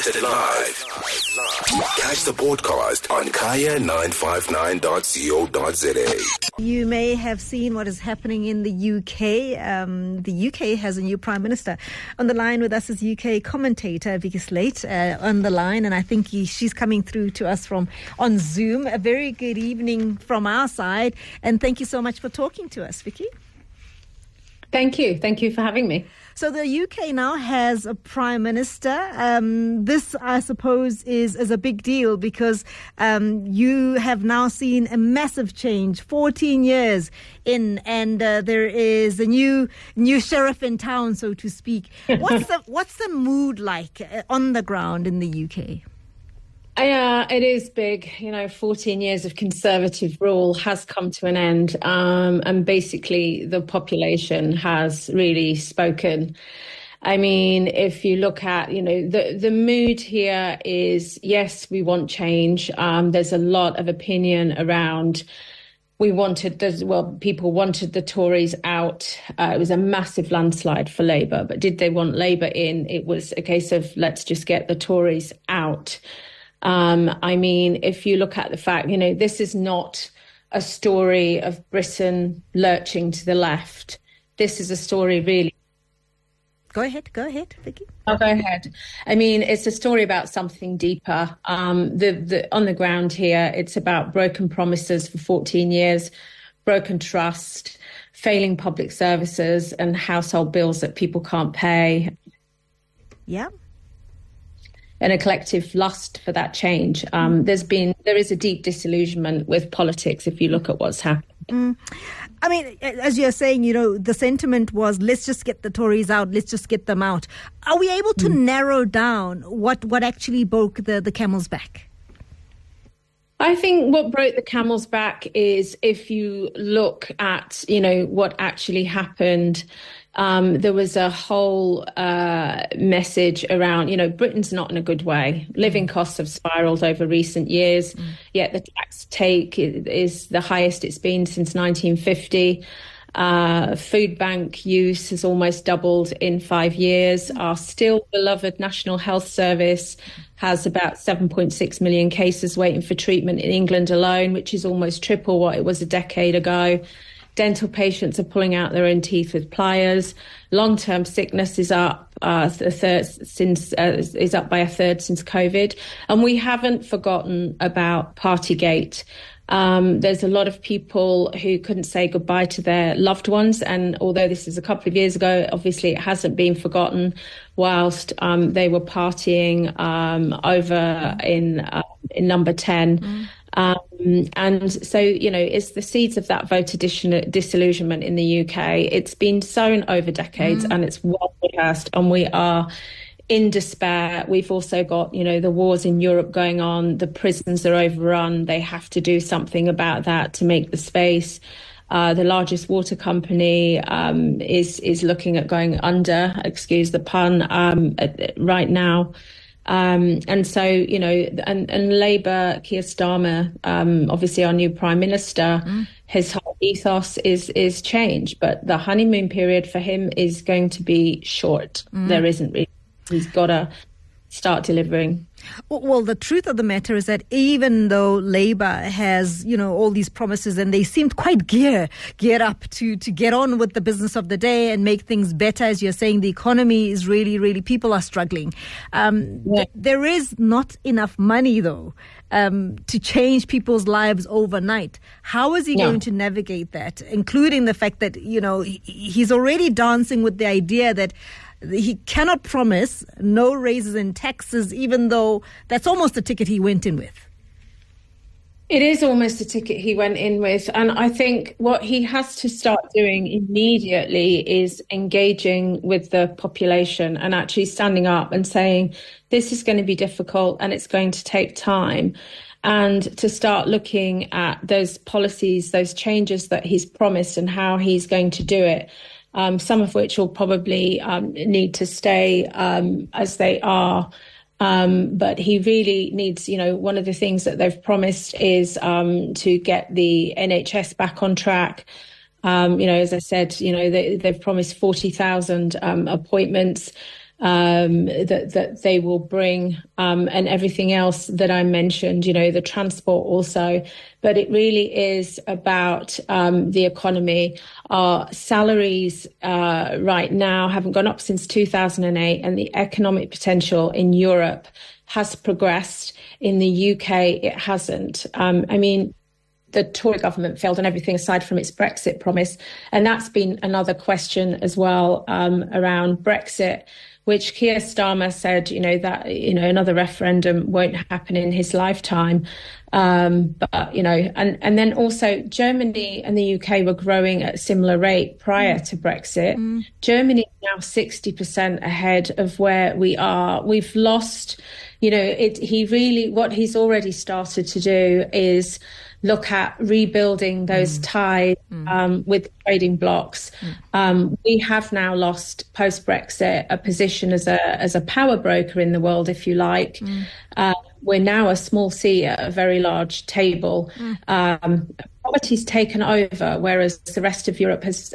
Broadcasted live. Catch the podcast on kaya959.co.za. You may have seen what is happening in the UK. The UK has a new Prime Minister. On the line with us is UK commentator Vicky Slate on the line, and I think she's coming through to us on Zoom. A very good evening from our side, and thank you so much for talking to us, Vicky. Thank you. Thank you for having me. So the UK now has a Prime Minister. This, I suppose, is a big deal because you have now seen a massive change, 14 years in, and there is a new sheriff in town, so to speak. What's the mood like on the ground in the UK? It is big. 14 years of Conservative rule has come to an end. And basically the population has really spoken. I mean, if you look at, the mood here is, yes, we want change. There's a lot of opinion around people wanted the Tories out. It was a massive landslide for Labour. But did they want Labour in? It was a case of let's just get the Tories out. I mean, if you look at the fact, this is not a story of Britain lurching to the left. This is a story really. Go ahead, Vicky. I'll go ahead. I mean, it's a story about something deeper. On the ground here, it's about broken promises for 14 years, broken trust, failing public services and household bills that people can't pay. Yeah. And a collective lust for that change. There is a deep disillusionment with politics if you look at what's happened. I mean, as you're saying, the sentiment was, let's just get the Tories out, let's just get them out. Are we able to narrow down what actually broke the camel's back? I think what broke the camel's back is if you look at, what actually happened. There was a whole message around, Britain's not in a good way. Living costs have spiraled over recent years, yet the tax take is the highest it's been since 1950. Food bank use has almost doubled in 5 years. Our still beloved National Health Service has about 7.6 million cases waiting for treatment in England alone, which is almost triple what it was a decade ago. Dental patients are pulling out their own teeth with pliers. Long-term sickness is up by a third since COVID, and we haven't forgotten about Partygate. There's a lot of people who couldn't say goodbye to their loved ones, and although this is a couple of years ago, obviously it hasn't been forgotten. Whilst they were partying over in Number 10. And so, it's the seeds of that voter disillusionment in the UK. It's been sown over decades and it's well rehearsed, and we are in despair. We've also got, the wars in Europe going on. The prisons are overrun. They have to do something about that to make the space. The largest water company is looking at going under, excuse the pun, right now. And so, and Labour, Keir Starmer, obviously our new Prime Minister, his whole ethos is change. But the honeymoon period for him is going to be short. There isn't really. He's got to start delivering. Well, the truth of the matter is that even though Labour has, all these promises and they seemed quite geared up to get on with the business of the day and make things better, as you're saying, the economy is really, people are struggling. There is not enough money, though, to change people's lives overnight. How is he going to navigate that, including the fact that, he's already dancing with the idea that he cannot promise no raises in taxes, even though that's almost the ticket he went in with. It is almost a ticket he went in with. And I think what he has to start doing immediately is engaging with the population and actually standing up and saying, this is going to be difficult and it's going to take time. And to start looking at those policies, those changes that he's promised and how he's going to do it. Some of which will probably need to stay as they are. But he really needs, one of the things that they've promised is to get the NHS back on track. As I said, they've promised 40,000 appointments. that they will bring, and everything else that I mentioned, the transport also. But it really is about the economy. Our salaries right now haven't gone up since 2008, and the economic potential in Europe has progressed. In the UK, it hasn't. The Tory government failed on everything aside from its Brexit promise. And that's been another question as well around Brexit, which Keir Starmer said, that, another referendum won't happen in his lifetime. And then also Germany and the UK were growing at a similar rate prior to Brexit. Germany is now 60% ahead of where we are. We've lost, what he's already started to do is look at rebuilding those ties with trading blocs. We have now lost post-Brexit a position as a power broker in the world, if you like. We're now a small C at a very large table. Poverty's taken over, whereas the rest of Europe has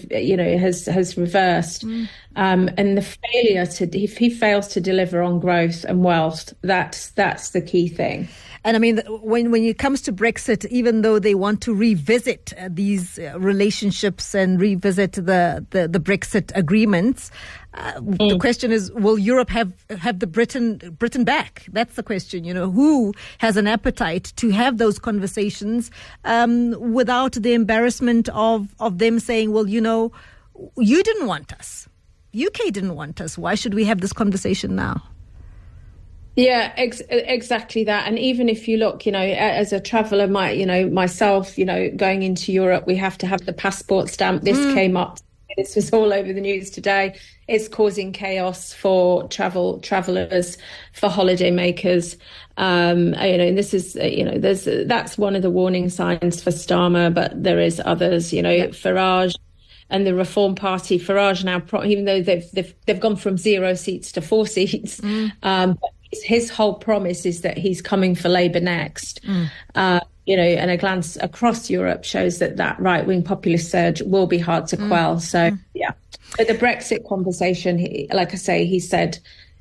reversed. And the failure if he fails to deliver on growth and wealth, that's the key thing. And I mean, when it comes to Brexit, even though they want to revisit these relationships and revisit the Brexit agreements, the question is, will Europe have the Britain back? That's the question. Who has an appetite to have those conversations without the embarrassment of them saying, well, you didn't want us. UK didn't want us. Why should we have this conversation now? Yeah, exactly that. And even if you look, as a traveller, myself, going into Europe, we have to have the passport stamp. This came up. This was all over the news today. It's causing chaos for travellers, for holidaymakers. And this is, that's one of the warning signs for Starmer, but there is others. Farage and the Reform Party. Farage now, even though they've gone from 0 seats to 4 seats, his whole promise is that he's coming for Labour next. And a glance across Europe shows that right-wing populist surge will be hard to quell. So, yeah. But the Brexit conversation, like I say, he said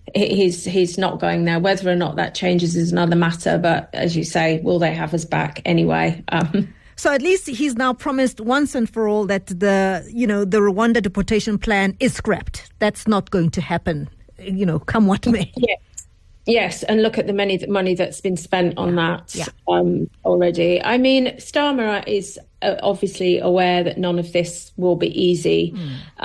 he's not going there. Whether or not that changes is another matter. But as you say, will they have us back anyway? So at least he's now promised once and for all that the Rwanda deportation plan is scrapped. That's not going to happen, come what may. Yeah. Yes, and look at the money that's been spent on that already. I mean, Starmer is obviously aware that none of this will be easy.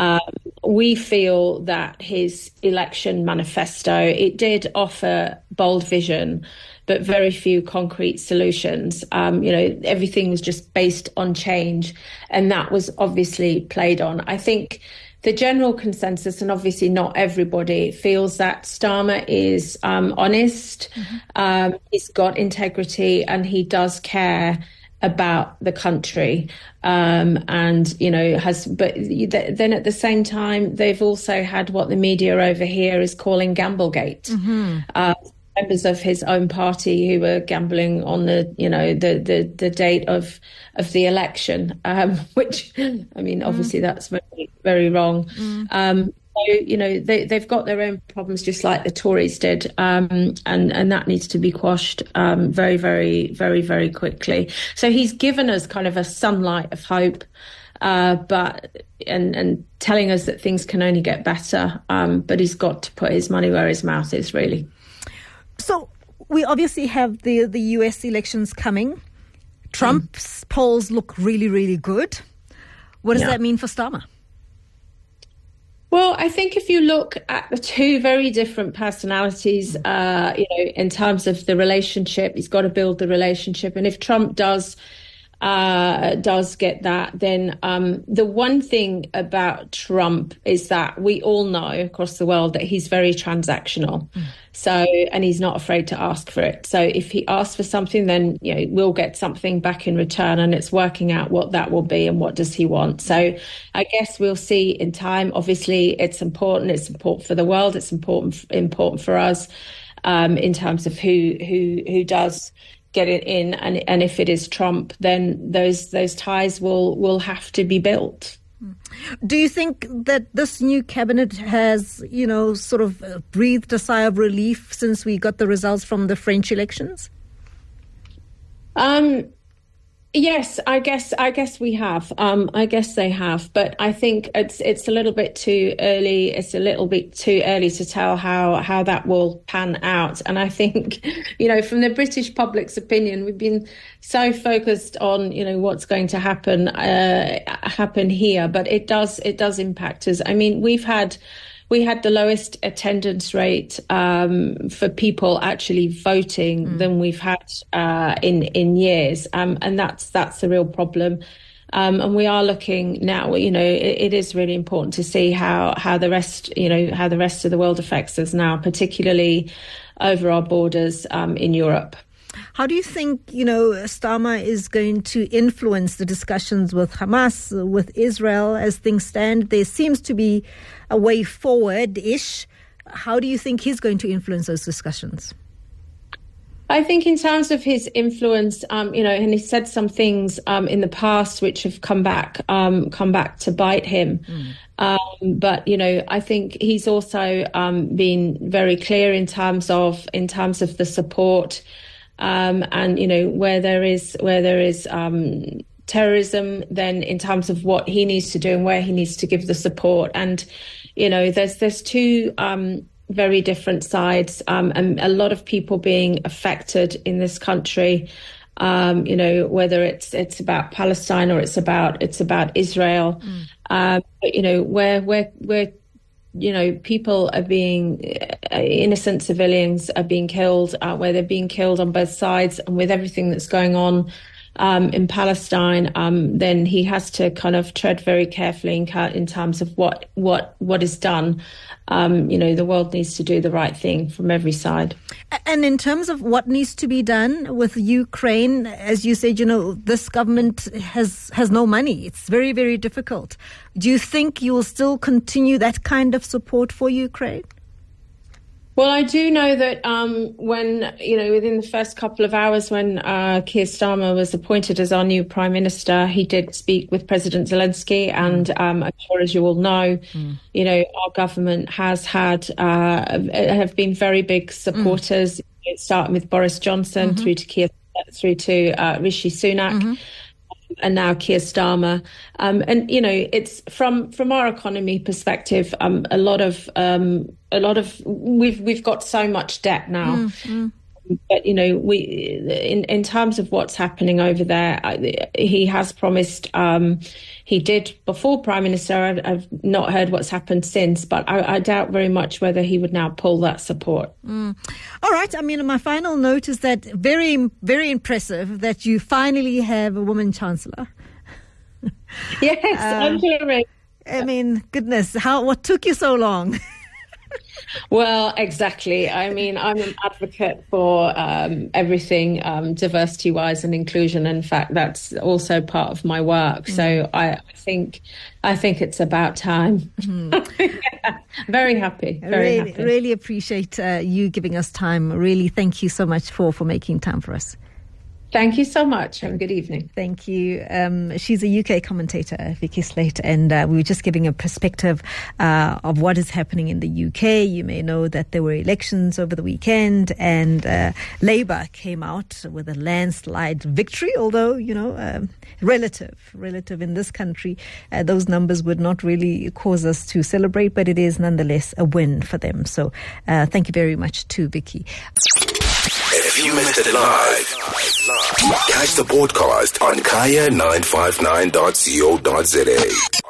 We feel that his election manifesto, it did offer bold vision, but very few concrete solutions. Everything was just based on change, and that was obviously played on. I think the general consensus, and obviously not everybody, feels that Starmer is honest, he's got integrity, and he does care about the country, and but then at the same time, they've also had what the media over here is calling Gamblegate. Members of his own party who were gambling on the date of the election, which, I mean, obviously that's very, very wrong. They've got their own problems, just like the Tories did, and that needs to be quashed very, very, very, very quickly. So he's given us kind of a sunlight of hope, but telling us that things can only get better. But he's got to put his money where his mouth is, really. So we obviously have the US elections coming. Trump's polls look really, really good. What does that mean for Starmer? Well, I think if you look at the two very different personalities, in terms of the relationship, he's got to build the relationship. And if Trump does get that, then the one thing about Trump is that we all know across the world that he's very transactional. So, and he's not afraid to ask for it. So if he asks for something, then, we'll get something back in return, and it's working out what that will be and what does he want. So I guess we'll see in time. Obviously, it's important. It's important for the world. It's important for us in terms of who does get it in, and if it is Trump, then those ties will have to be built. Do you think that this new cabinet has, sort of breathed a sigh of relief since we got the results from the French elections? Yes, I guess we have. I guess they have, but I think it's a little bit too early. It's a little bit too early to tell how that will pan out. And I think, from the British public's opinion, we've been so focused on, what's going to happen here, but it does impact us. I mean, we had the lowest attendance rate for people actually voting than we've had in years, and that's the real problem. And we are looking now. It is really important to see how the rest of the world affects us now, particularly over our borders in Europe. How do you think, Starmer is going to influence the discussions with Hamas, with Israel as things stand? There seems to be a way forward-ish. How do you think he's going to influence those discussions? I think in terms of his influence, and he said some things in the past which have come back to bite him. But I think he's also been very clear in terms of the support. And where there is terrorism, then in terms of what he needs to do and where he needs to give the support. And there's two very different sides, and a lot of people being affected in this country. Whether it's about Palestine or it's about Israel. But where people are being, innocent civilians are being killed, where they're being killed on both sides, and with everything that's going on in Palestine, then he has to kind of tread very carefully in terms of what is done. The world needs to do the right thing from every side. And in terms of what needs to be done with Ukraine, as you said, this government has no money. It's very, very difficult. Do you think you will still continue that kind of support for Ukraine? Well, I do know that when, within the first couple of hours when Keir Starmer was appointed as our new Prime Minister, he did speak with President Zelensky. And I'm sure, as you all know, our government have been very big supporters, starting with Boris Johnson through to Rishi Sunak. And now Keir Starmer. And it's from our economy perspective, we've got so much debt now. But in terms of what's happening over there, he has promised. He did before Prime Minister. I've not heard what's happened since, but I doubt very much whether he would now pull that support. All right. I mean, my final note is that very, very impressive that you finally have a woman chancellor. Yes, I'm sure. I mean, goodness, what took you so long? Well, exactly. I mean, I'm an advocate for everything diversity-wise and inclusion. In fact, that's also part of my work. So I think it's about time. Yeah, very happy. Very happy. Really appreciate you giving us time. Really, thank you so much for making time for us. Thank you so much. Have a good evening. Thank you. She's a UK commentator, Vicky Slate, and we were just giving a perspective of what is happening in the UK. You may know that there were elections over the weekend, and Labour came out with a landslide victory, although, relative in this country. Those numbers would not really cause us to celebrate, but it is nonetheless a win for them. So thank you very much to Vicky. If you missed it live, catch the podcast on kaya959.co.za.